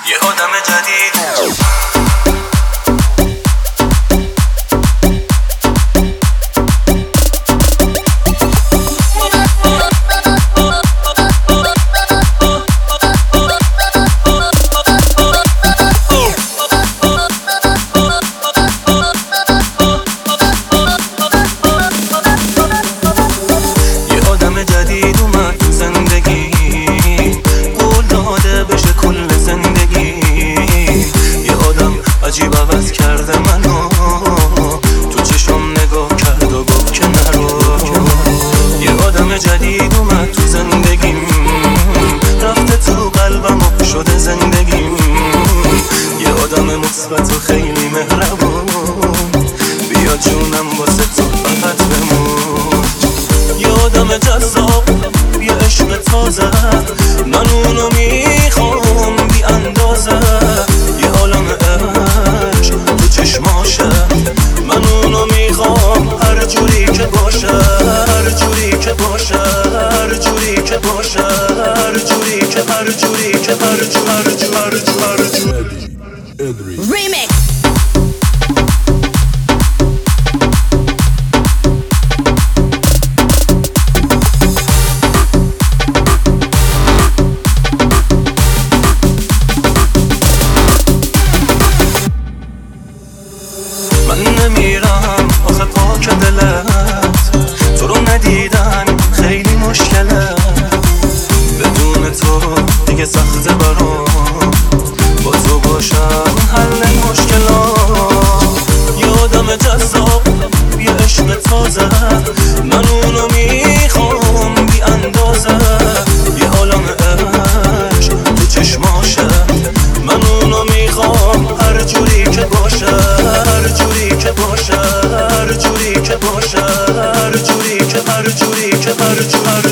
یه آدم جدید. جدید اومد تو زندگی، قول داده بشه کل زندگی. یه آدم عجیب عوض کرده منو، تو چشم نگاه کرد و گفت که نرو. یه آدم جدید اومد تو زندگیم، رفته تو قلبم و شده زندگیم. یه آدم مثبت و خیلی مهربون، بیا جونم واسه تو فقط بمون. یه آدم جذاب، یه عشق تازه، من اونو میخوام بی اندازه. یه عالم عشق تو چشماشه، من اونو میخوام هر جوری که باشه، هر جوری که باشه، هر جوری که باشه، هر جوری که هر جوری که هر جوری Remix. من نمیرم آخه پاک دلت، تو رو ندیدن خیلی مشکله. بدون تو دیگه سخته برام، با تو باشم حل مشکلات. یه آدم جذاب، یه عشق تازه، من اونو میخوام بی اندازه. یه عالم عشق تو چشماشه، من اونو میخوام هر جوری که باشه، هر جوری که باشه، هر جوری که باشه، هر جوری که هر جوری که هر جوری